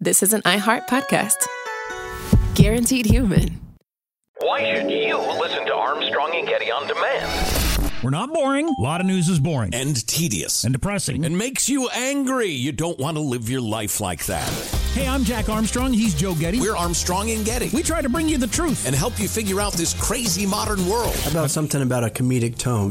this is an iHeart podcast. Guaranteed human. Why should you listen to Armstrong and Getty on demand? We're not boring. A lot of news is boring. And tedious. And depressing. And makes you angry. You don't want to live your life like that. Hey, I'm Jack Armstrong. He's Joe Getty. We're Armstrong and Getty. We try to bring you the truth. And help you figure out this crazy modern world. How about something about a comedic tone?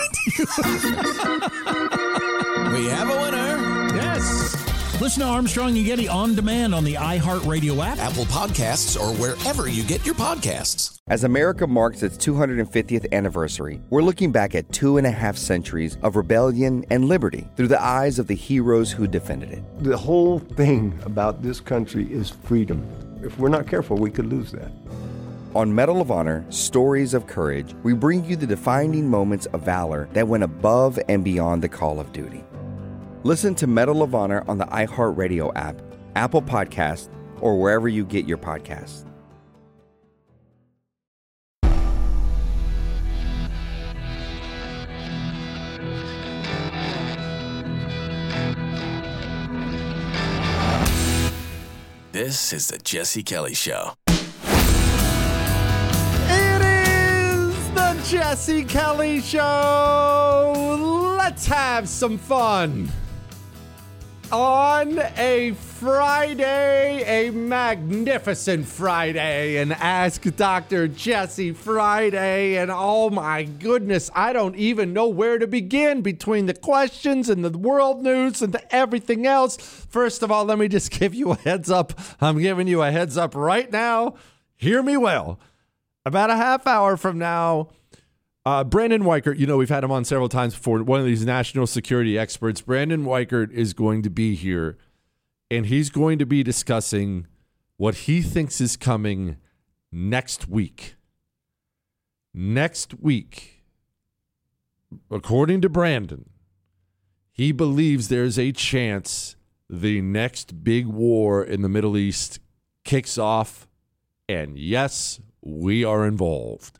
We have a winner. Yes. Listen to Armstrong and Getty on demand on the iHeartRadio app, Apple Podcasts, or wherever you get your podcasts. As America marks its 250th anniversary, we're looking back at 2.5 centuries of rebellion and liberty through the eyes of the heroes who defended it. The whole thing about this country is freedom. If we're not careful, we could lose that. On Medal of Honor, Stories of Courage, we bring you the defining moments of valor that went above and beyond the call of duty. Listen to Medal of Honor on the iHeartRadio app, Apple Podcasts, or wherever you get your podcasts. This is the Jesse Kelly Show. It is the Jesse Kelly Show. Let's have some fun. On a Friday, a magnificent Friday, an Ask Dr. Jesse Friday, and oh my goodness, I don't even know where to begin between the questions and the world news and everything else. First of all, let me just give you a heads up. I'm giving you a heads up right now. Hear me well. About a half hour from now, Brandon Weichert, you know, we've had him on several times before, one of these national security experts. Brandon Weichert is going to be here, and he's going to be discussing what he thinks is coming next week. Next week, according to Brandon, he believes there's a chance the next big war in the Middle East kicks off, and yes, we are involved.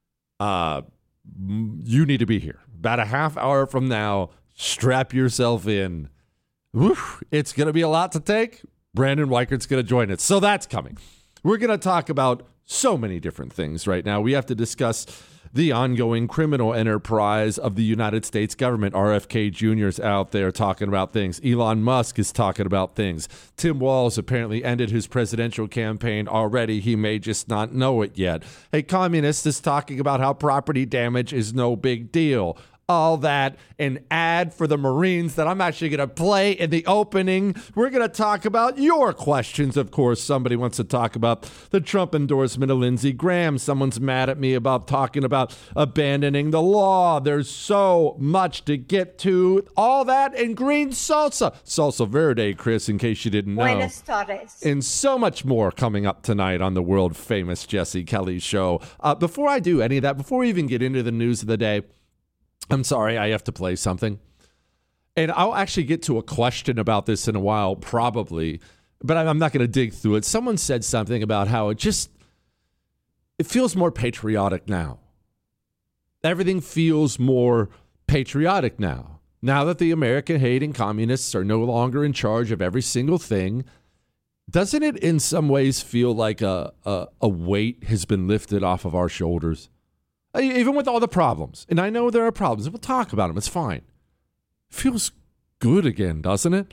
You need to be here. About a half hour from now, strap yourself in. Woo, it's going to be a lot to take. Brandon Weichert's going to join us. So that's coming. We're going to talk about so many different things right now. We have to discuss the ongoing criminal enterprise of the United States government. RFK Jr. is out there talking about things. Elon Musk is talking about things. Tim Walz apparently ended his presidential campaign already. He may just not know it yet. A communist is talking about how property damage is no big deal. All that, an ad for the Marines that I'm actually going to play in the opening. We're going to talk about your questions. Of course, somebody wants to talk about the Trump endorsement of Lindsey Graham. Someone's mad at me about talking about abandoning the law. There's so much to get to. All that and green salsa. Salsa verde, Chris, in case you didn't know. Buenas tardes. And so much more coming up tonight on the world famous Jesse Kelly Show. Before I do any of that, before we even get into the news of the day, I'm sorry, I have to play something. And I'll actually get to a question about this in a while, probably, but I'm not going to dig through it. Someone said something about how it feels more patriotic now. Everything feels more patriotic now. Now that the American-hating communists are no longer in charge of every single thing, doesn't it in some ways feel like a weight has been lifted off of our shoulders? Even with all the problems. And I know there are problems. We'll talk about them. It's fine. It feels good again, doesn't it?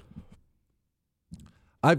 I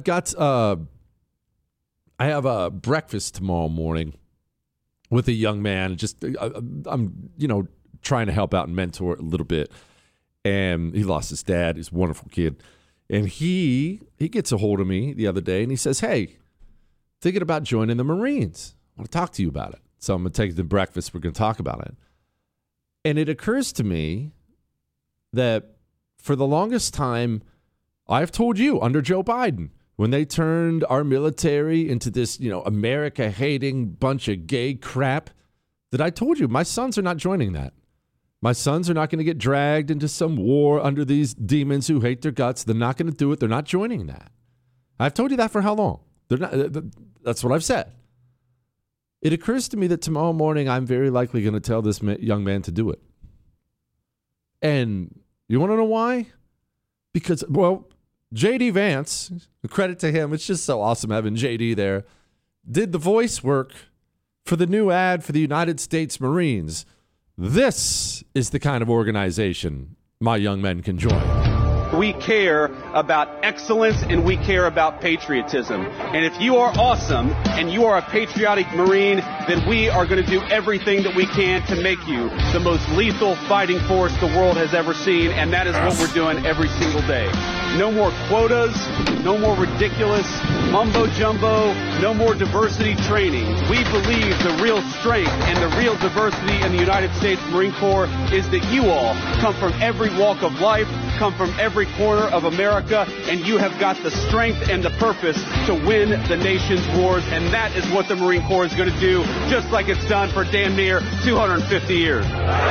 have a breakfast tomorrow morning with a young man. I'm trying to help out and mentor a little bit. And he lost his dad. He's a wonderful kid. And he gets a hold of me the other day and he says, "Hey, thinking about joining the Marines. I want to talk to you about it." So I'm going to take the breakfast. We're going to talk about it. And it occurs to me that for the longest time, I've told you under Joe Biden, when they turned our military into this, America-hating bunch of gay crap, that I told you my sons are not joining that. My sons are not going to get dragged into some war under these demons who hate their guts. They're not going to do it. They're not joining that. I've told you that for how long? They're not. That's what I've said. It occurs to me that tomorrow morning I'm very likely going to tell this young man to do it. And you want to know why? Because, well, J.D. Vance, credit to him, it's just so awesome having J.D. there, did the voice work for the new ad for the United States Marines. This is the kind of organization my young men can join. We care about excellence and we care about patriotism. And if you are awesome and you are a patriotic Marine, then we are going to do everything that we can to make you the most lethal fighting force the world has ever seen. And that is what we're doing every single day. No more quotas, no more ridiculous mumbo jumbo, no more diversity training. We believe the real strength and the real diversity in the United States Marine Corps is that you all come from every walk of life, come from every corner of America, and you have got the strength and the purpose to win the nation's wars, and that is what the Marine Corps is going to do, just like it's done for damn near 250 years.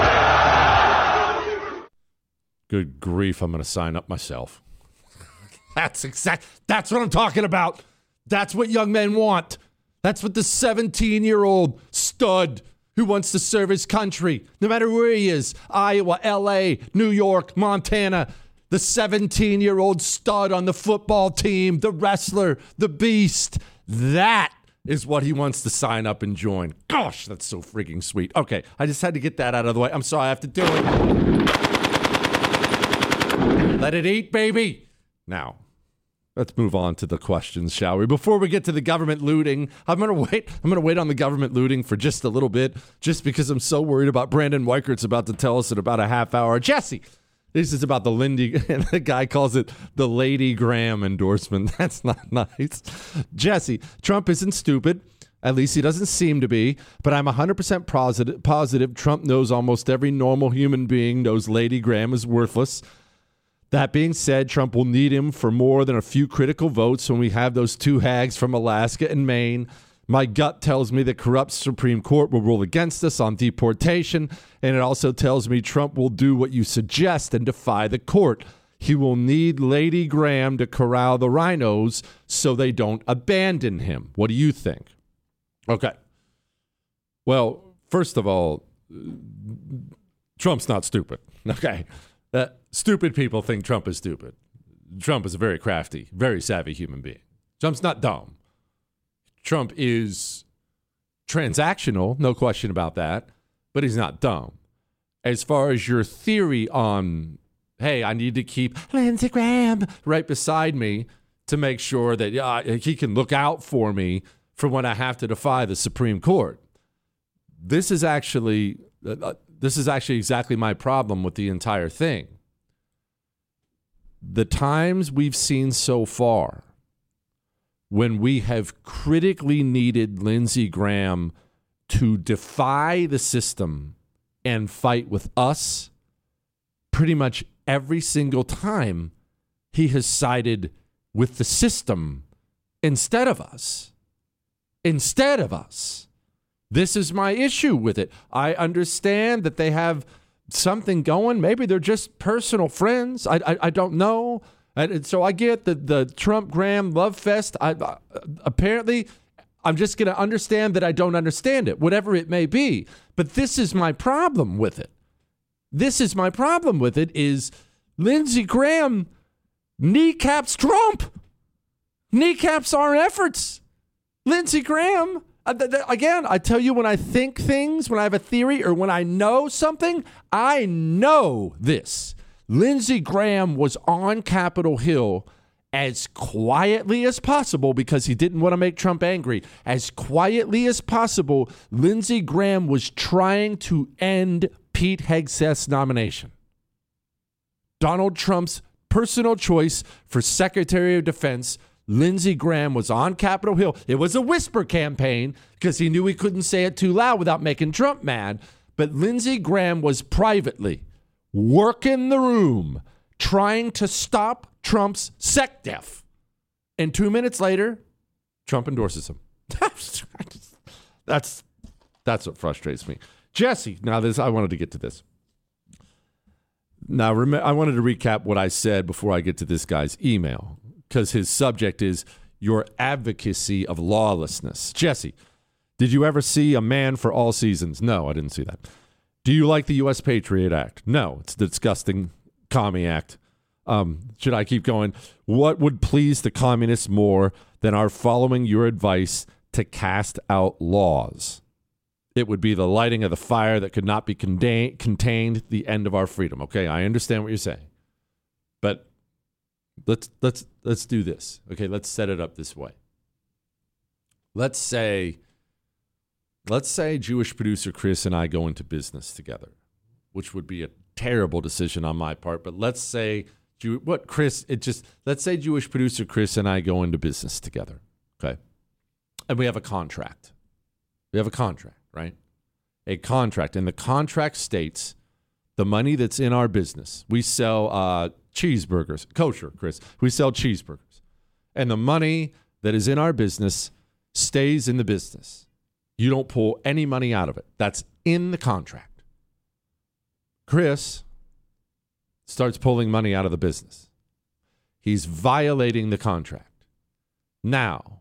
Good grief, I'm going to sign up myself. That's what I'm talking about. That's what young men want. That's what the 17-year-old stud who wants to serve his country, no matter where he is, Iowa, L.A., New York, Montana, the 17-year-old stud on the football team, the wrestler, the beast. That is what he wants to sign up and join. Gosh, that's so freaking sweet. Okay, I just had to get that out of the way. I'm sorry, I have to do it. Let it eat, baby. Now, let's move on to the questions, shall we? Before we get to the government looting, I'm going to wait on the government looting for just a little bit, just because I'm so worried about Brandon Weichert's about to tell us in about a half hour. Jesse, this is about the Lindy, and the guy calls it the Lady Graham endorsement. That's not nice. Jesse, Trump isn't stupid. At least he doesn't seem to be. But I'm 100% positive Trump knows almost every normal human being knows Lady Graham is worthless. That being said, Trump will need him for more than a few critical votes when we have those two hags from Alaska and Maine. My gut tells me the corrupt Supreme Court will rule against us on deportation, and it also tells me Trump will do what you suggest and defy the court. He will need Lady Graham to corral the rhinos so they don't abandon him. What do you think? Okay. Well, first of all, Trump's not stupid. Okay. Stupid people think Trump is stupid. Trump is a very crafty, very savvy human being. Trump's not dumb. Trump is transactional, no question about that, but he's not dumb. As far as your theory on, hey, I need to keep Lindsey Graham right beside me to make sure that he can look out for me for when I have to defy the Supreme Court. This is actually exactly my problem with the entire thing. The times we've seen so far when we have critically needed Lindsey Graham to defy the system and fight with us, pretty much every single time he has sided with the system instead of us. Instead of us. This is my issue with it. I understand that they have something going. Maybe they're just personal friends. I don't know. And so I get the Trump-Graham love fest. Apparently, I'm just going to understand that I don't understand it, whatever it may be. But this is my problem with it. This is my problem with it is Lindsey Graham kneecaps Trump. Kneecaps our efforts. Lindsey Graham, again, I tell you, when I think things, when I have a theory or when I know something, I know this. Lindsey Graham was on Capitol Hill as quietly as possible because he didn't want to make Trump angry. As quietly as possible, Lindsey Graham was trying to end Pete Hegseth's nomination. Donald Trump's personal choice for Secretary of Defense. Lindsey Graham was on Capitol Hill. It was a whisper campaign because he knew he couldn't say it too loud without making Trump mad. But Lindsey Graham was privately working the room trying to stop Trump's SecDef. And 2 minutes later, Trump endorses him. That's what frustrates me. Jesse, now I wanted to get to this. Now, I wanted to recap what I said before I get to this guy's email, because his subject is your advocacy of lawlessness. Jesse, did you ever see A Man for All Seasons? No, I didn't see that. Do you like the U.S. Patriot Act? No, it's the disgusting commie act. Should I keep going? What would please the communists more than our following your advice to cast out laws? It would be the lighting of the fire that could not be contained, the end of our freedom. Okay, I understand what you're saying. But let's do this. Okay, let's set it up this way. Let's say Jewish producer Chris and I go into business together, which would be a terrible decision on my part. But let's say let's say Jewish producer Chris and I go into business together. Okay, and we have a contract. We have a contract, right? A contract, and the contract states the money that's in our business. We sell cheeseburgers, kosher, Chris. We sell cheeseburgers, and the money that is in our business stays in the business. You don't pull any money out of it. That's in the contract. Chris starts pulling money out of the business. He's violating the contract. Now,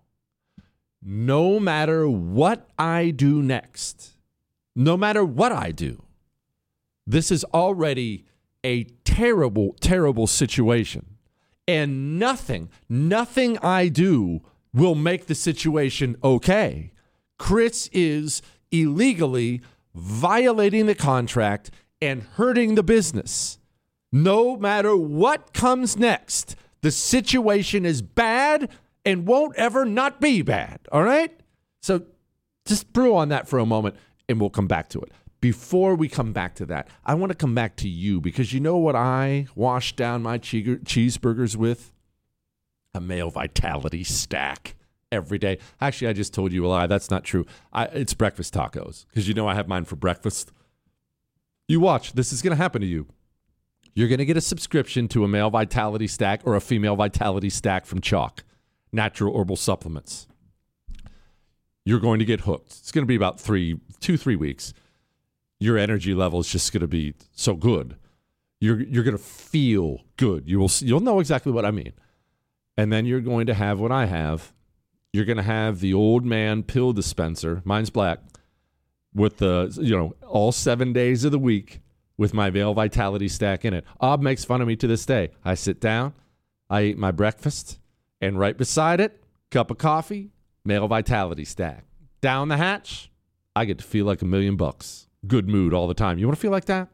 no matter what I do next, no matter what I do, this is already a terrible, terrible situation. And nothing I do will make the situation okay. Chris is illegally violating the contract and hurting the business. No matter what comes next, the situation is bad and won't ever not be bad, all right? So just brew on that for a moment, and we'll come back to it. Before we come back to that, I want to come back to you, because you know what I wash down my cheeseburgers with? A Male Vitality stack every day. Actually, I just told you a lie. That's not true. It's breakfast tacos, because you know I have mine for breakfast. You watch. This is going to happen to you. You're going to get a subscription to a Male Vitality stack or a Female Vitality stack from Chalk, Natural Herbal Supplements. You're going to get hooked. It's going to be about 3 weeks. Your energy level is just going to be so good. You're going to feel good. You'll know exactly what I mean. And then you're going to have what I have. You're going to have the old man pill dispenser. Mine's black. With the, all 7 days of the week with my Male Vitality stack in it. Ob makes fun of me to this day. I sit down, I eat my breakfast, and right beside it, cup of coffee, Male Vitality stack. Down the hatch, I get to feel like $1 million. Good mood all the time. You want to feel like that?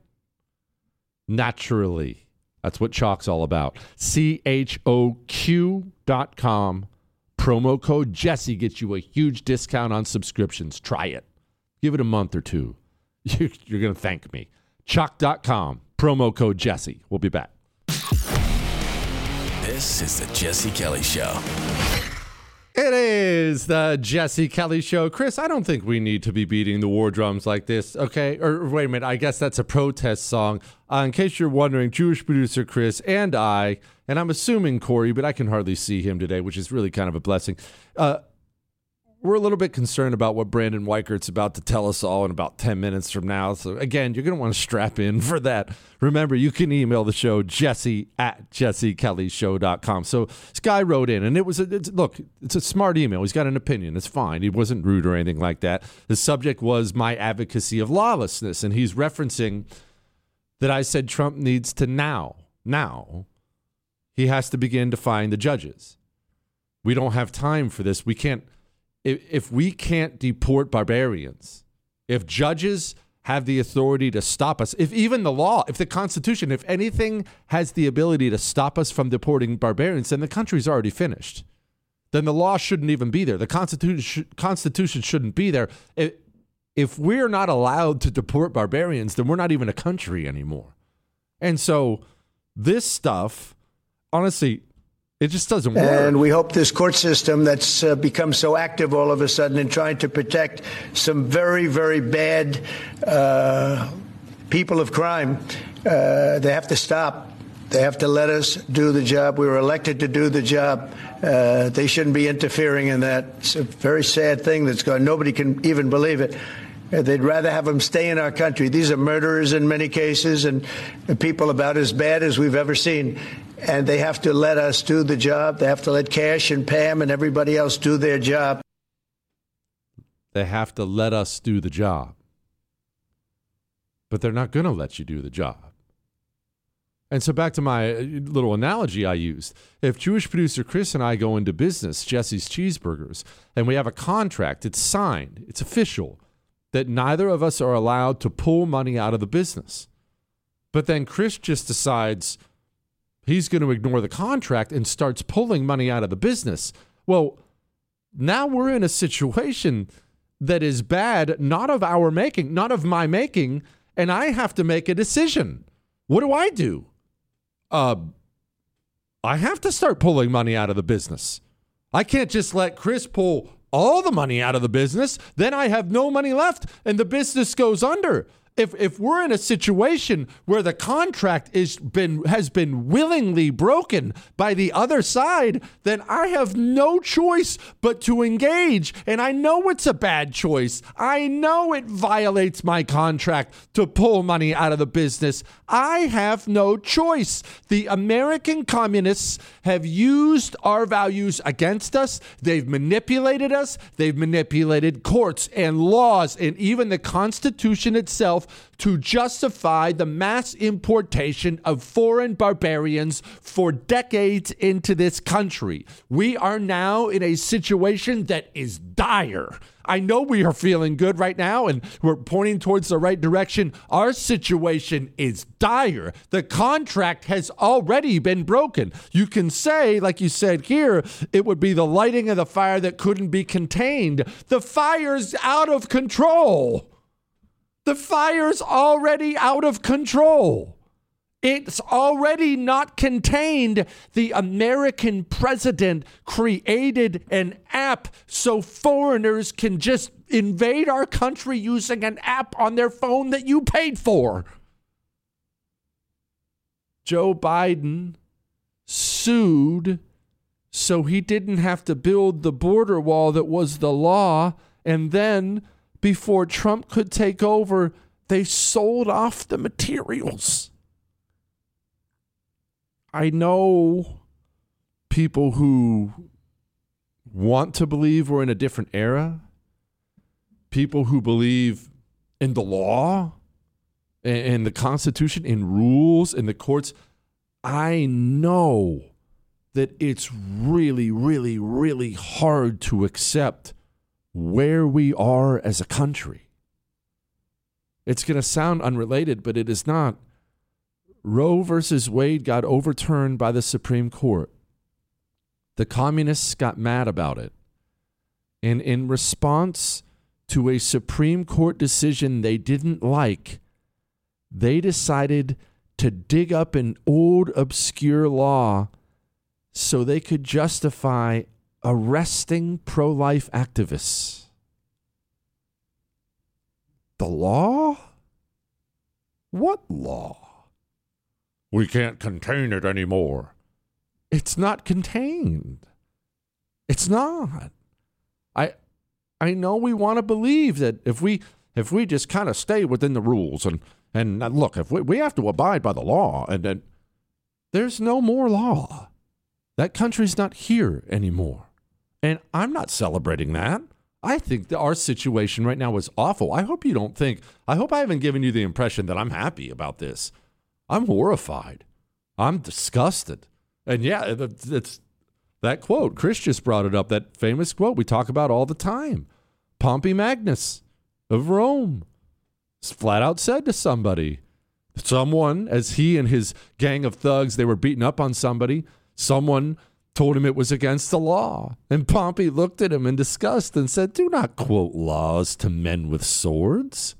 Naturally. That's what Chalk's all about. CHOQ.com. Promo code Jesse gets you a huge discount on subscriptions. Try it. Give it a month or two. You're going to thank me. Chalk.com. Promo code Jesse. We'll be back. This is the Jesse Kelly Show. It is the Jesse Kelly Show. Chris, I don't think we need to be beating the war drums like this, okay? Or wait a minute, I guess that's a protest song. In case you're wondering, Jewish producer Chris and I, and I'm assuming Corey, but I can hardly see him today, which is really kind of a blessing. We're a little bit concerned about what Brandon Weichert's about to tell us all in about 10 minutes from now. So, again, you're going to want to strap in for that. Remember, you can email the show, jesse@jessekellyshow.com. So this guy wrote in, and it's a smart email. He's got an opinion. It's fine. He wasn't rude or anything like that. The subject was my advocacy of lawlessness, and he's referencing that I said Trump needs to now, he has to begin to find the judges. We don't have time for this. We can't. If we can't deport barbarians, if judges have the authority to stop us, if even the law, if the Constitution, if anything has the ability to stop us from deporting barbarians, then the country's already finished. Then the law shouldn't even be there. The Constitution shouldn't be there. If we're not allowed to deport barbarians, then we're not even a country anymore. And so this stuff, honestly, it just doesn't work. And we hope this court system that's become so active all of a sudden in trying to protect some very, very bad people of crime, they have to stop. They have to let us do the job. We were elected to do the job. They shouldn't be interfering in that. It's a very sad thing that's going on. Nobody can even believe it. They'd rather have them stay in our country. These are murderers in many cases and people about as bad as we've ever seen. And they have to let us do the job. They have to let Cash and Pam and everybody else do their job. They have to let us do the job. But they're not going to let you do the job. And so back to my little analogy I used. If Jewish producer Chris and I go into business, Jesse's Cheeseburgers, and we have a contract, it's signed, it's official, that neither of us are allowed to pull money out of the business. But then Chris just decides he's going to ignore the contract and starts pulling money out of the business. Well, now we're in a situation that is bad, not of our making, not of my making, and I have to make a decision. What do? I have to start pulling money out of the business. I can't just let Chris pull all the money out of the business. Then I have no money left and the business goes under. If we're in a situation where the contract has been willingly broken by the other side, then I have no choice but to engage. And I know it's a bad choice. I know it violates my contract to pull money out of the business. I have no choice. The American communists have used our values against us. They've manipulated us. They've manipulated courts and laws and even the Constitution itself to justify the mass importation of foreign barbarians for decades into this country. We are now in a situation that is dire. I know we are feeling good right now and we're pointing towards the right direction. Our situation is dire. The contract has already been broken. You can say, like you said here, it would be the lighting of the fire that couldn't be contained. The fire's out of control. The fire's already out of control. It's already not contained. The American president created an app so foreigners can just invade our country using an app on their phone that you paid for. Joe Biden sued so he didn't have to build the border wall that was the law, and then before Trump could take over, they sold off the materials. I know people who want to believe we're in a different era, people who believe in the law, in the Constitution, in rules, in the courts. I know that it's really, really, really hard to accept where we are as a country. It's going to sound unrelated, but it is not. Roe versus Wade got overturned by the Supreme Court. The communists got mad about it. And in response to a Supreme Court decision they didn't like, they decided to dig up an old, obscure law so they could justify arresting pro-life activists. The law? What law? We can't contain it anymore. It's not contained. It's not. I know we want to believe that if we just kind of stay within the rules and look, if we have to abide by the law, and then there's no more law. That country's not here anymore. And I'm not celebrating that. I think that our situation right now is awful. I hope I haven't given you the impression that I'm happy about this. I'm horrified. I'm disgusted. And yeah, it's that quote. Chris just brought it up, that famous quote we talk about all the time. Pompey Magnus of Rome flat out said to someone, as he and his gang of thugs, they were beating up on somebody, someone told him it was against the law. And Pompey looked at him in disgust and said, "Do not quote laws to men with swords."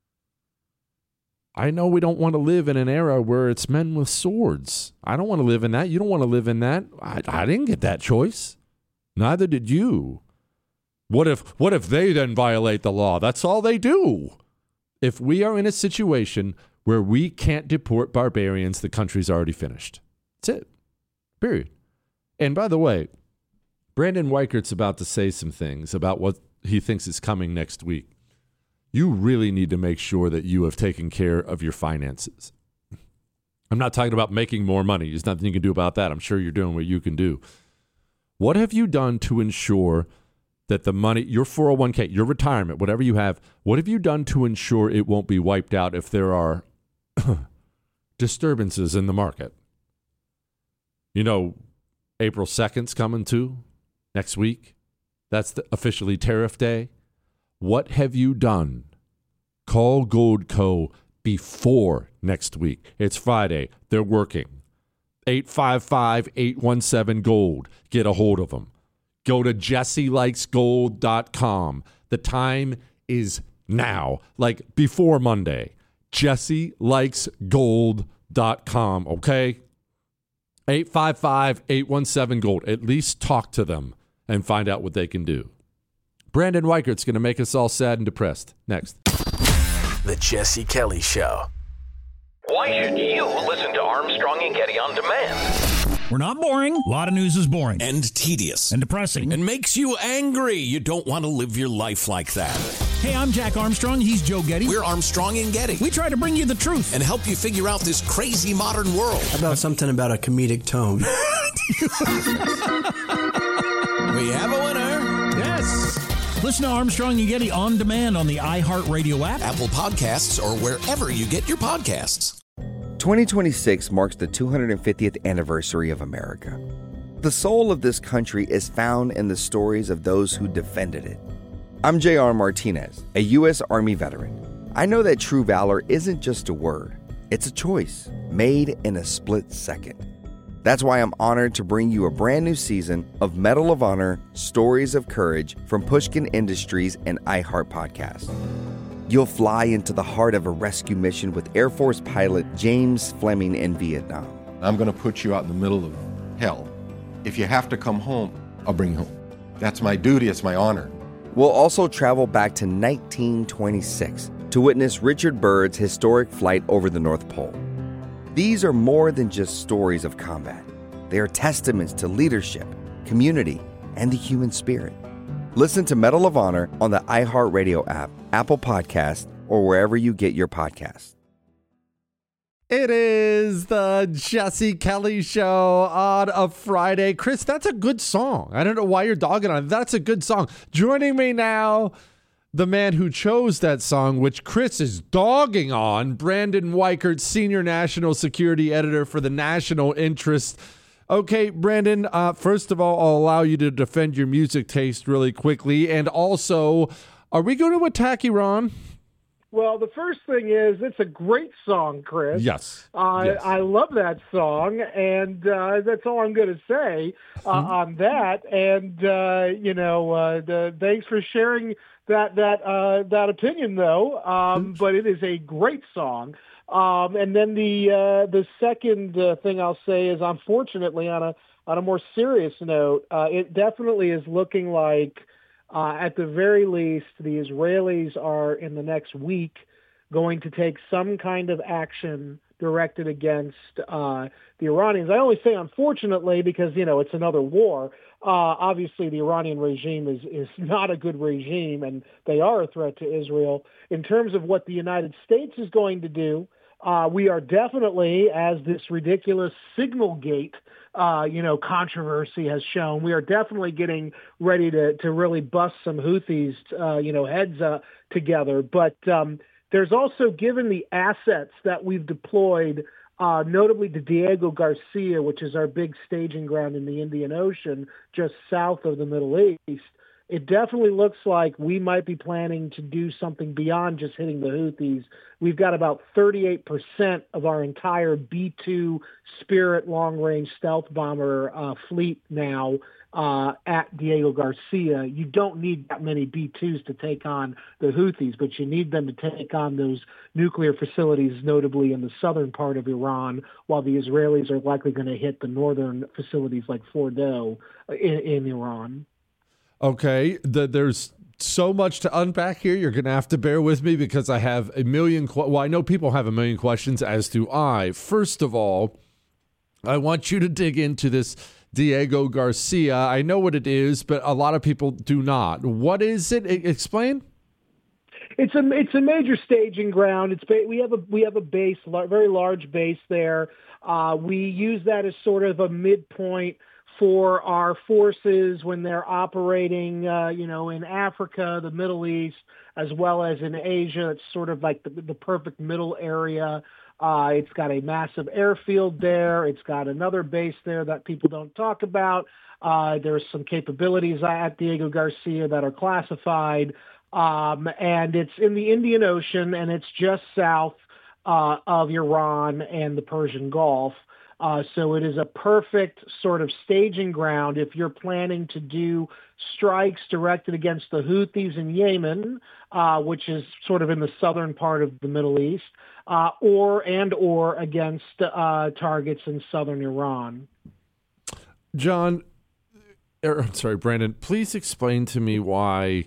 I know we don't want to live in an era where it's men with swords. I don't want to live in that. You don't want to live in that. I didn't get that choice. Neither did you. What if they then violate the law? That's all they do. If we are in a situation where we can't deport barbarians, the country's already finished. That's it. Period. And by the way, Brandon Weichert's about to say some things about what he thinks is coming next week. You really need to make sure that you have taken care of your finances. I'm not talking about making more money. There's nothing you can do about that. I'm sure you're doing what you can do. What have you done to ensure that the money, your 401k, your retirement, whatever you have, what have you done to ensure it won't be wiped out if there are disturbances in the market. You know, April 2nd's coming too, next week. That's officially tariff day. What have you done? Call Gold Co. before next week. It's Friday. They're working. 855-817-GOLD. Get a hold of them. Go to jesselikesgold.com. The time is now, like before Monday. jesselikesgold.com, okay? 855-817-GOLD. At least talk to them and find out what they can do. Brandon Weichert's going to make us all sad and depressed. Next. The Jesse Kelly Show. Why should you listen to Armstrong and Getty on demand? We're not boring. A lot of news is boring. And tedious. And depressing. And makes you angry. You don't want to live your life like that. Hey, I'm Jack Armstrong. He's Joe Getty. We're Armstrong and Getty. We try to bring you the truth. And help you figure out this crazy modern world. How about something about a comedic tone? We have a winner. Yes. Listen to Armstrong and Getty on demand on the iHeartRadio app, Apple Podcasts, or wherever you get your podcasts. 2026 marks the 250th anniversary of America. The soul of this country is found in the stories of those who defended it. I'm J.R. Martinez, a U.S. Army veteran. I know that true valor isn't just a word. It's a choice made in a split second. That's why I'm honored to bring you a brand new season of Medal of Honor Stories of Courage from Pushkin Industries and iHeart Podcast. You'll fly into the heart of a rescue mission with Air Force pilot James Fleming in Vietnam. I'm going to put you out in the middle of hell. If you have to come home, I'll bring you home. That's my duty. It's my honor. We'll also travel back to 1926 to witness Richard Byrd's historic flight over the North Pole. These are more than just stories of combat. They are testaments to leadership, community, and the human spirit. Listen to Medal of Honor on the iHeartRadio app, Apple Podcasts, or wherever you get your podcasts. It is the Jesse Kelly Show on a Friday. Chris, that's a good song. I don't know why you're dogging on it. That's a good song. Joining me now, the man who chose that song, which Chris is dogging on, Brandon Weichert, Senior National Security Editor for the National Interest. Okay, Brandon, first of all, I'll allow you to defend your music taste really quickly. And also, are we going to attack Iran? Well, the first thing is, it's a great song, Chris. Yes. Yes. I love that song, and that's all I'm going to say on that. And, thanks for sharing that opinion, though. But it is a great song. And then the second thing I'll say is, unfortunately, on a more serious note, it definitely is looking like, at the very least, the Israelis are in the next week going to take some kind of action directed against the Iranians. I only say unfortunately because, it's another war. Obviously, the Iranian regime is not a good regime, and they are a threat to Israel. In terms of what the United States is going to do, we are definitely, as this ridiculous Signalgate controversy has shown, we are definitely getting ready to really bust some Houthis, heads together. But there's also, given the assets that we've deployed, notably to Diego Garcia, which is our big staging ground in the Indian Ocean, just south of the Middle East, it definitely looks like we might be planning to do something beyond just hitting the Houthis. We've got about 38% of our entire B-2 Spirit long-range stealth bomber fleet now at Diego Garcia. You don't need that many B-2s to take on the Houthis, but you need them to take on those nuclear facilities, notably in the southern part of Iran, while the Israelis are likely going to hit the northern facilities like Fordow in Iran. Okay, there's so much to unpack here. You're going to have to bear with me because I have a million I know people have a million questions, as do I. First of all, I want you to dig into this Diego Garcia. I know what it is, but a lot of people do not. What is it? Explain. It's a major staging ground. We have a base, very large base there. We use that as sort of a midpoint for our forces when they're operating, in Africa, the Middle East, as well as in Asia. It's sort of like the perfect middle area It's got a massive airfield there. It's got another base there that people don't talk about. There's some capabilities at Diego Garcia that are classified. And it's in the Indian Ocean, and it's just south of Iran and the Persian Gulf. So it is a perfect sort of staging ground if you're planning to do strikes directed against the Houthis in Yemen, which is sort of in the southern part of the Middle East, or against targets in southern Iran. Brandon, please explain to me why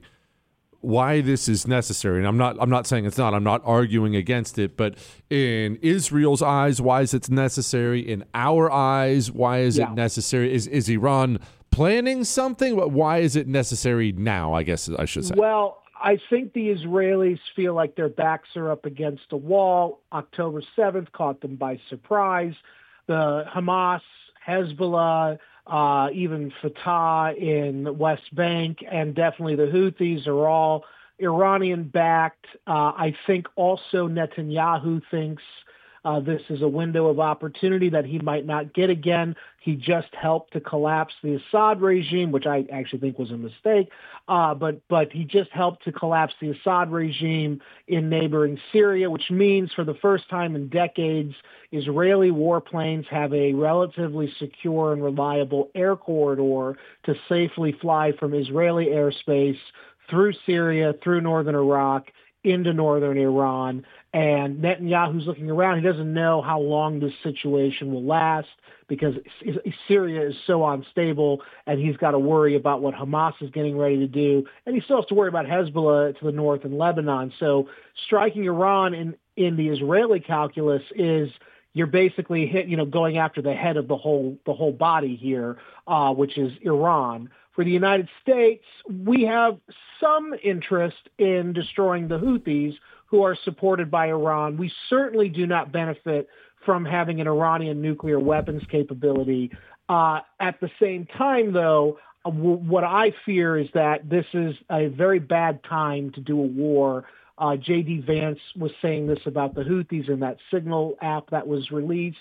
this is necessary. And I'm not saying it's not. I'm not arguing against it. But in Israel's eyes, why is it necessary? In our eyes, why is it necessary? Is Iran planning something? Why is it necessary now, I guess I should say? Well, I think the Israelis feel like their backs are up against a wall. October 7th caught them by surprise. The Hamas, Hezbollah, even Fatah in the West Bank, and definitely the Houthis are all Iranian-backed. I think also Netanyahu thinks this is a window of opportunity that he might not get again. He just helped to collapse the Assad regime, which I actually think was a mistake. But he just helped to collapse the Assad regime in neighboring Syria, which means for the first time in decades, Israeli warplanes have a relatively secure and reliable air corridor to safely fly from Israeli airspace through Syria, through northern Iraq, into northern Iran. And Netanyahu's looking around. He doesn't know how long this situation will last because Syria is so unstable, and he's got to worry about what Hamas is getting ready to do. And he still has to worry about Hezbollah to the north and Lebanon. So striking Iran in the Israeli calculus is you're basically going after the head of the whole body here, which is Iran. For the United States, we have some interest in destroying the Houthis, who are supported by Iran. We certainly do not benefit from having an Iranian nuclear weapons capability. At the same time, though, what I fear is that this is a very bad time to do a war. J.D. Vance was saying this about the Houthis in that Signal app that was released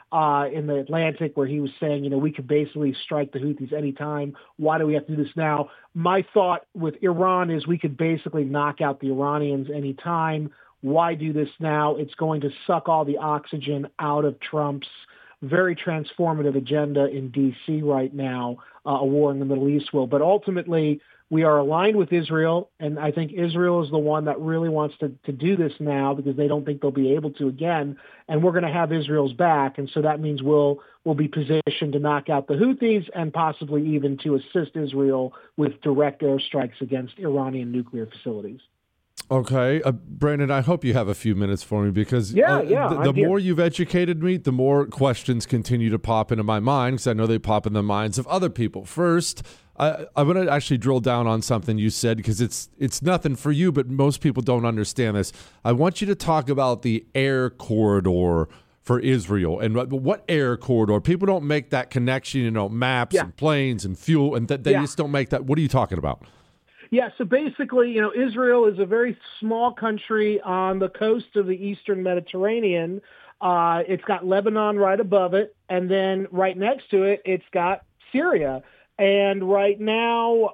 in the Atlantic, where he was saying, we could basically strike the Houthis anytime. Why do we have to do this now? My thought with Iran is we could basically knock out the Iranians anytime. Why do this now? It's going to suck all the oxygen out of Trump's very transformative agenda in D.C. right now. A war in the Middle East will. But ultimately, we are aligned with Israel, and I think Israel is the one that really wants to do this now because they don't think they'll be able to again, and we're going to have Israel's back, and so that means we'll be positioned to knock out the Houthis and possibly even to assist Israel with direct airstrikes against Iranian nuclear facilities. Okay. Brandon, I hope you have a few minutes for me because the more you've educated me, the more questions continue to pop into my mind because I know they pop in the minds of other people. First, I want to actually drill down on something you said because it's nothing for you, but most people don't understand this. I want you to talk about the air corridor for Israel. And what air corridor? People don't make that connection, maps and planes and fuel, and they just don't make that. What are you talking about? Yeah, so basically, Israel is a very small country on the coast of the eastern Mediterranean. It's got Lebanon right above it, and then right next to it, it's got Syria. And right now,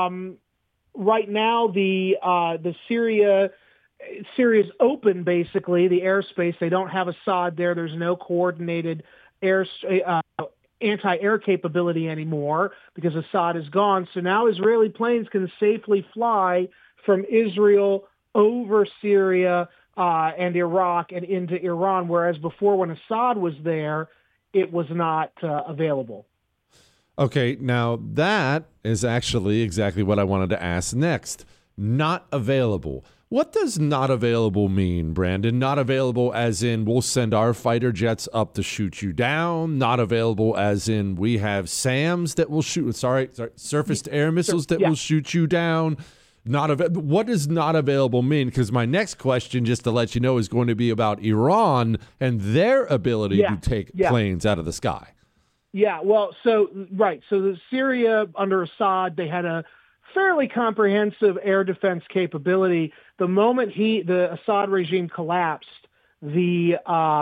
the Syria's open, basically, the airspace. They don't have Assad there. There's no coordinated anti-air capability anymore because Assad is gone. So now Israeli planes can safely fly from Israel over Syria and Iraq and into Iran, whereas before when Assad was there, it was not available. Okay, now that is actually exactly what I wanted to ask next. Not available. What does not available mean, Brandon? Not available as in we'll send our fighter jets up to shoot you down. Not available as in we have SAMs that will shoot, surface-to-air missiles that will shoot you down. What does not available mean? Because my next question, just to let you know, is going to be about Iran and their ability to take planes out of the sky. Yeah, well, so the Syria under Assad, they had a fairly comprehensive air defense capability. The moment the Assad regime collapsed, the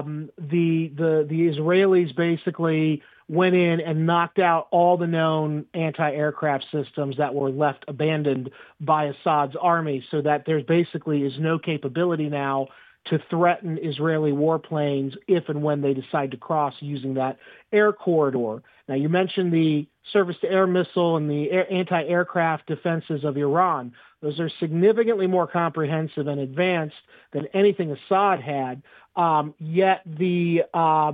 Israelis basically went in and knocked out all the known anti-aircraft systems that were left abandoned by Assad's army, so that there basically is no capability now to threaten Israeli warplanes if and when they decide to cross using that air corridor. Now, you mentioned the surface-to-air missile and the anti-aircraft defenses of Iran. Those are significantly more comprehensive and advanced than anything Assad had. Yet the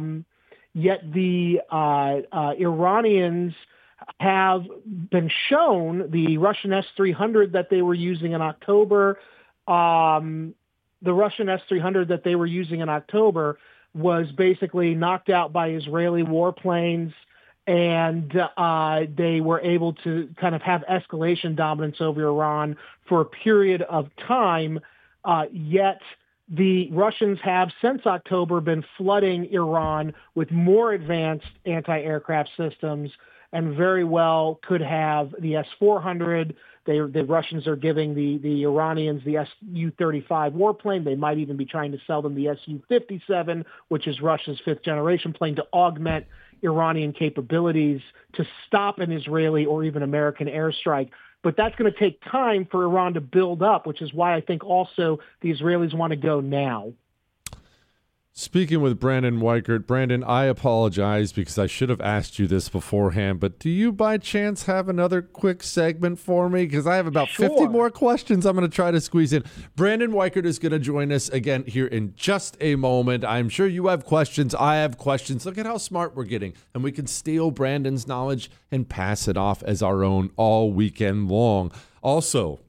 Iranians have been shown the Russian S-300 that they were using in October. The Russian S-300 that they were using in October was basically knocked out by Israeli warplanes, and they were able to kind of have escalation dominance over Iran for a period of time. Yet the Russians have, since October, been flooding Iran with more advanced anti-aircraft systems, and very well could have the S-400. The Russians are giving the Iranians the Su-35 warplane. They might even be trying to sell them the Su-57, which is Russia's fifth-generation plane, to augment Iranian capabilities to stop an Israeli or even American airstrike. But that's going to take time for Iran to build up, which is why I think also the Israelis want to go now. Speaking with Brandon Weichert. Brandon, I apologize because I should have asked you this beforehand, but do you by chance have another quick segment for me? Because I have about 50 more questions I'm going to try to squeeze in. Brandon Weichert is going to join us again here in just a moment. I'm sure you have questions. I have questions. Look at how smart we're getting. And we can steal Brandon's knowledge and pass it off as our own all weekend long. Also,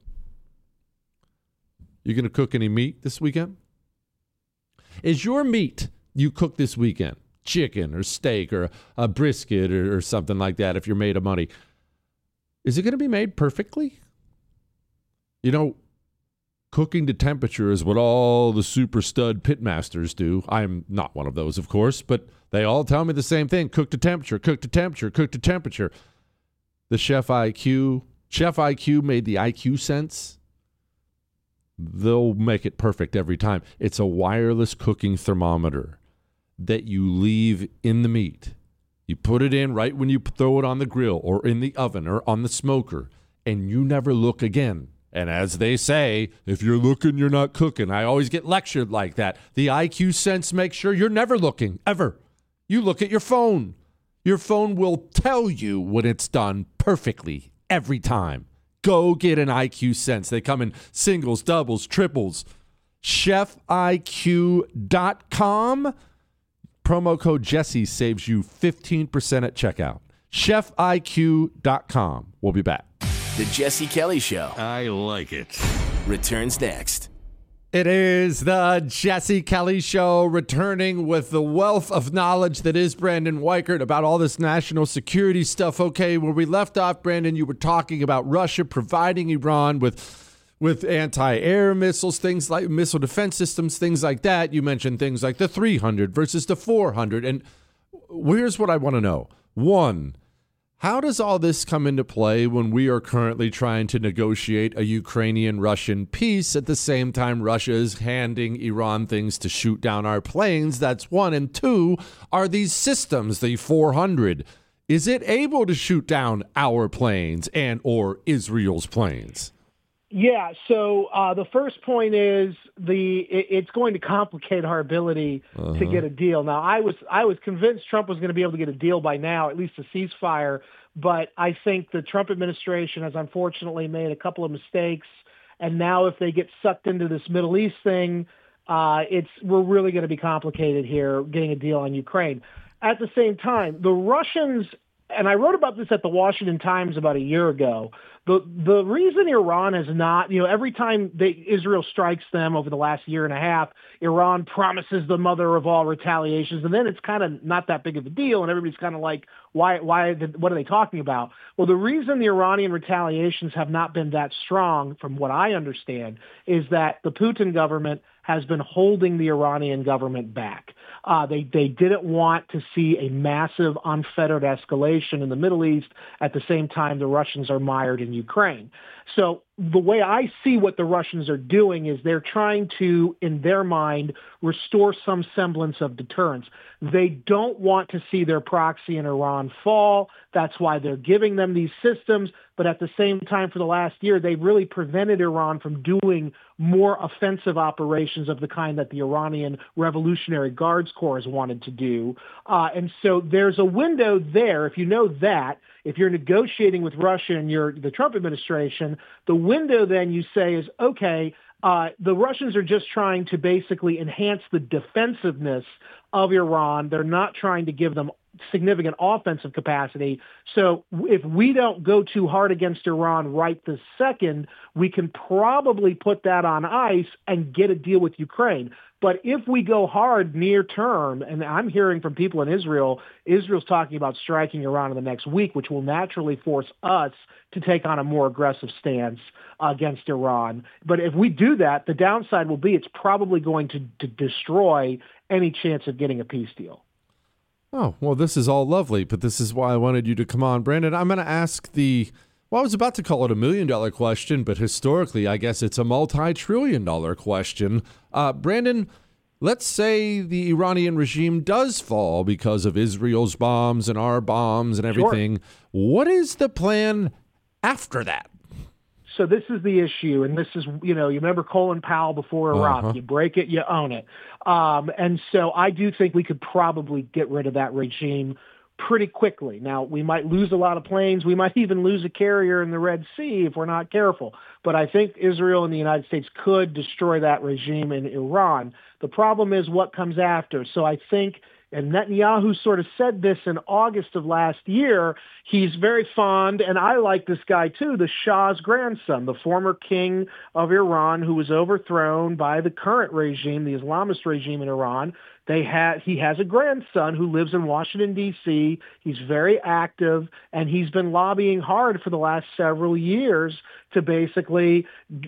you going to cook any meat this weekend? Is your meat you cook this weekend, chicken or steak or a brisket or something like that, if you're made of money, is it going to be made perfectly? You know, cooking to temperature is what all the super stud pitmasters do. I'm not one of those, of course, but they all tell me the same thing. Cook to temperature, cook to temperature, cook to temperature. The Chef IQ made the IQ Sense. They'll make it perfect every time. It's a wireless cooking thermometer that you leave in the meat. You put it in right when you throw it on the grill or in the oven or on the smoker, and you never look again. And as they say, if you're looking, you're not cooking. I always get lectured like that. The IQ Sense makes sure you're never looking, ever. You look at your phone. Your phone will tell you when it's done perfectly every time. Go get an IQ Sense. They come in singles, doubles, triples. ChefIQ.com. Promo code Jesse saves you 15% at checkout. ChefIQ.com. We'll be back. The Jesse Kelly Show. I like it. Returns next. It is the Jesse Kelly Show, returning with the wealth of knowledge that is Brandon Weichert about all this national security stuff. Okay, where we left off, Brandon, you were talking about Russia providing Iran with anti-air missiles, things like missile defense systems, things like that. You mentioned things like the 300 versus the 400. And here's what I want to know. One, how does all this come into play when we are currently trying to negotiate a Ukrainian-Russian peace at the same time Russia is handing Iran things to shoot down our planes? That's one. And two, are these systems, the 400, is it able to shoot down our planes and or Israel's planes? Yeah, so the first point is it's going to complicate our ability to get a deal. Now, I was convinced Trump was going to be able to get a deal by now, at least a ceasefire, but I think the Trump administration has unfortunately made a couple of mistakes, and now if they get sucked into this Middle East thing, we're really going to be complicated here getting a deal on Ukraine. At the same time, the Russians, and I wrote about this at the Washington Times about a year ago, the reason Iran has not, every time Israel strikes them over the last year and a half, Iran promises the mother of all retaliations, and then it's kind of not that big of a deal, and everybody's kind of like, what are they talking about? Well, the reason the Iranian retaliations have not been that strong, from what I understand, is that the Putin government has been holding the Iranian government back. They didn't want to see a massive, unfettered escalation in the Middle East at the same time the Russians are mired in Ukraine. So the way I see what the Russians are doing is they're trying to, in their mind, restore some semblance of deterrence. They don't want to see their proxy in Iran fall. That's why they're giving them these systems. But at the same time, for the last year, they've really prevented Iran from doing more offensive operations of the kind that the Iranian Revolutionary Guards Corps has wanted to do. And so there's a window there. If you know that, if you're negotiating with Russia and you're the Trump administration, the window then you say is, okay, the Russians are just trying to basically enhance the defensiveness of Iran. They're not trying to give them significant offensive capacity. So if we don't go too hard against Iran right this second, we can probably put that on ice and get a deal with Ukraine. But if we go hard near term, and I'm hearing from people in Israel, Israel's talking about striking Iran in the next week, which will naturally force us to take on a more aggressive stance against Iran. But if we do that, the downside will be it's probably going to destroy any chance of getting a peace deal. Oh, well, this is all lovely, but this is why I wanted you to come on. Brandon, I'm going to ask I was about to call it $1 million question, but historically, I guess it's a multi-trillion-dollar question. Brandon, let's say the Iranian regime does fall because of Israel's bombs and our bombs and everything. Sure. What is the plan after that? So this is the issue, and this is, you remember Colin Powell before Iraq. You break it, you own it. And so I do think we could probably get rid of that regime pretty quickly. Now, we might lose a lot of planes. We might even lose a carrier in the Red Sea if we're not careful. But I think Israel and the United States could destroy that regime in Iran. The problem is what comes after. So I think, and Netanyahu sort of said this in August of last year, he's very fond, and I like this guy too, the Shah's grandson, the former king of Iran who was overthrown by the current regime, the Islamist regime in Iran. He has a grandson who lives in Washington, D.C. He's very active, and he's been lobbying hard for the last several years to basically,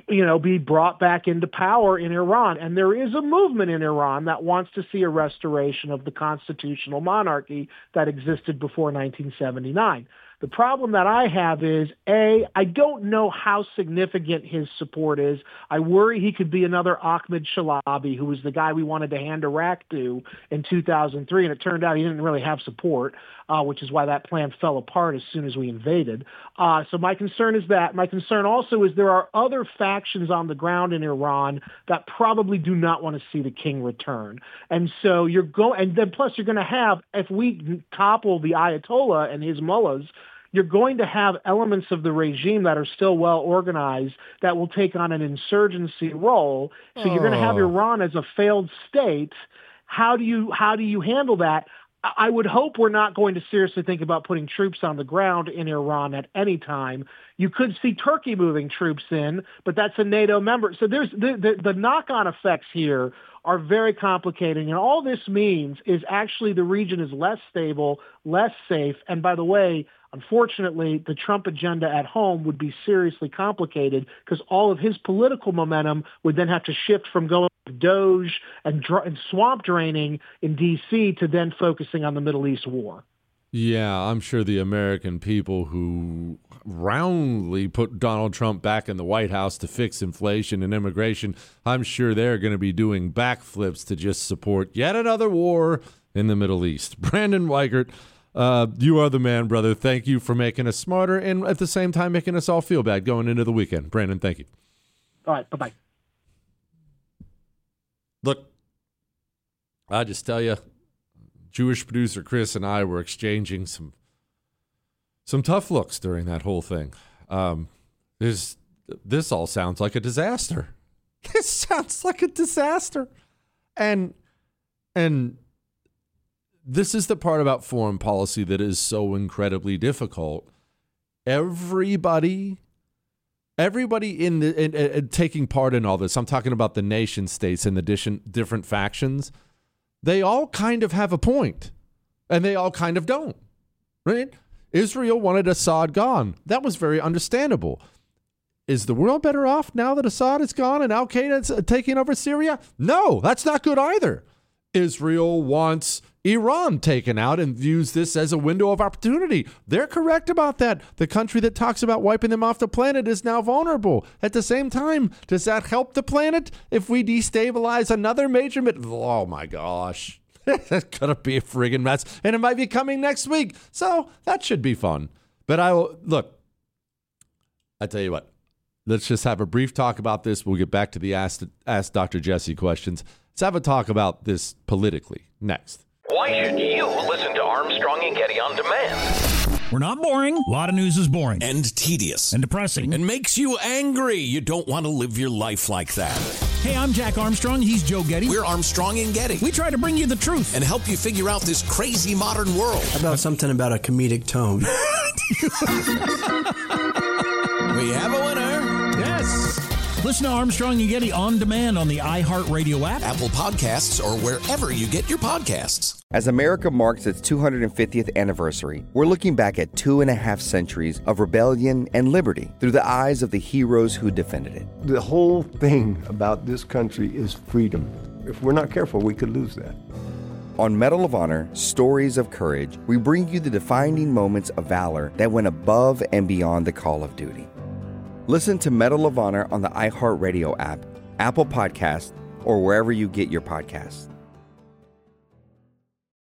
be brought back into power in Iran. And there is a movement in Iran that wants to see a restoration of the constitutional monarchy that existed before 1979. The problem that I have is, I don't know how significant his support is. I worry he could be another Ahmed Shalabi, who was the guy we wanted to hand Iraq to in 2003, and it turned out he didn't really have support, which is why that plan fell apart as soon as we invaded. So my concern is that. My concern also is there are other factions on the ground in Iran that probably do not want to see the king return. And so and then plus you're going to have, if we topple the Ayatollah and his mullahs, you're going to have elements of the regime that are still well organized that will take on an insurgency role. So you're going to have Iran as a failed state. How do you handle that? I would hope we're not going to seriously think about putting troops on the ground in Iran at any time. You could see Turkey moving troops in, but that's a NATO member. So there's the knock-on effects here are very complicated. And all this means is actually the region is less stable, less safe. And by the way, unfortunately, the Trump agenda at home would be seriously complicated because all of his political momentum would then have to shift from going to Doge and swamp draining in D.C. to then focusing on the Middle East war. Yeah, I'm sure the American people who roundly put Donald Trump back in the White House to fix inflation and immigration, I'm sure they're going to be doing backflips to just support yet another war in the Middle East. Brandon Weichert, you are the man, brother. Thank you for making us smarter and at the same time making us all feel bad going into the weekend. Brandon, thank you. All right, bye-bye. Look, I just tell you, Jewish producer Chris and I were exchanging some tough looks during that whole thing. This all sounds like a disaster. This sounds like a disaster. And this is the part about foreign policy that is so incredibly difficult. Everybody in taking part in all this, I'm talking about the nation states and the different factions, they all kind of have a point, and they all kind of don't, right? Israel wanted Assad gone. That was very understandable. Is the world better off now that Assad is gone and al-Qaeda is taking over Syria? No, that's not good either. Israel wants Iran taken out and views this as a window of opportunity. They're correct about that. The country that talks about wiping them off the planet is now vulnerable. At the same time, does that help the planet if we destabilize another major? Oh my gosh. That's going to be a friggin' mess. And it might be coming next week. So that should be fun. But look, I tell you what, let's just have a brief talk about this. We'll get back to the Ask Dr. Jesse questions. Let's have a talk about this politically next. Why should you listen to Armstrong and Getty on demand? We're not boring. A lot of news is boring. And tedious. And depressing. And makes you angry. You don't want to live your life like that. Hey, I'm Jack Armstrong. He's Joe Getty. We're Armstrong and Getty. We try to bring you the truth. And help you figure out this crazy modern world. How about something about a comedic tone? We have a winner. Yes. Listen to Armstrong and Getty on demand on the iHeartRadio app, Apple Podcasts, or wherever you get your podcasts. As America marks its 250th anniversary, we're looking back at 2.5 centuries of rebellion and liberty through the eyes of the heroes who defended it. The whole thing about this country is freedom. If we're not careful, we could lose that. On Medal of Honor, Stories of Courage, we bring you the defining moments of valor that went above and beyond the call of duty. Listen to Medal of Honor on the iHeartRadio app, Apple Podcasts, or wherever you get your podcasts.